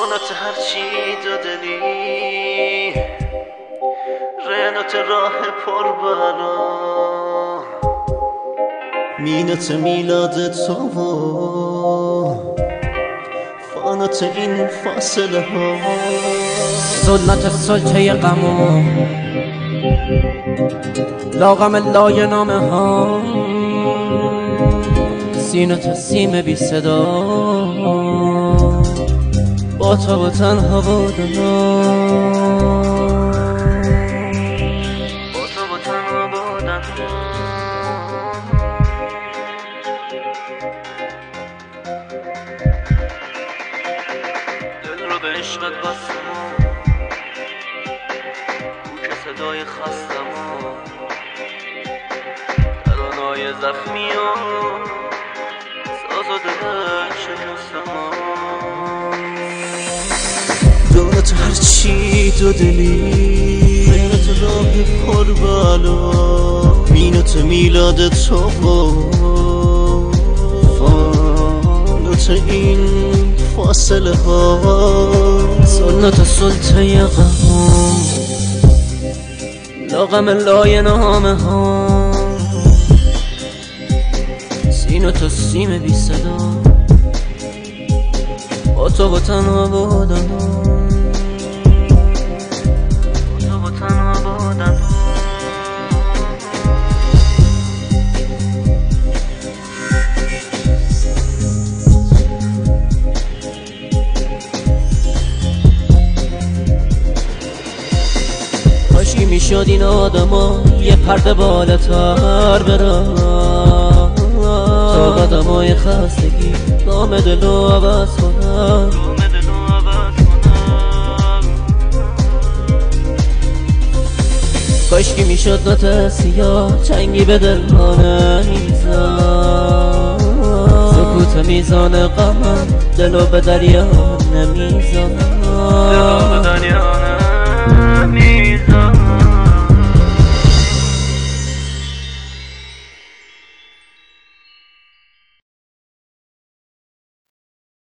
فانات هرچی دادنی رنات راه پر بلا مینت میلاد تو فانات این فاصله ها ظلمت سلطه غم لاغم لای نامه ها سینت سیم بی صدا با تو و تنها بودن دل رو به عشقت بستم او که صدای خستم ترانه‌های زخمی و ساز و دلت شکستم دولت هرچی تو دلی غیرت راه پر بالا مینت میلاد تو فانات این فاصله ها سنت سلطه غم لاغم لای نامه ها سینت سیم بی صدا با تو و تنها بودن کاشکی میشد این آدما یه پرده بالاتر برن تا قدمای خستگی دام دلو عوض کنن کاشکی میشد نوت سیاه چنگی به دل ها نمیزن سکوت میزان غمم دلو به دریا نمیزن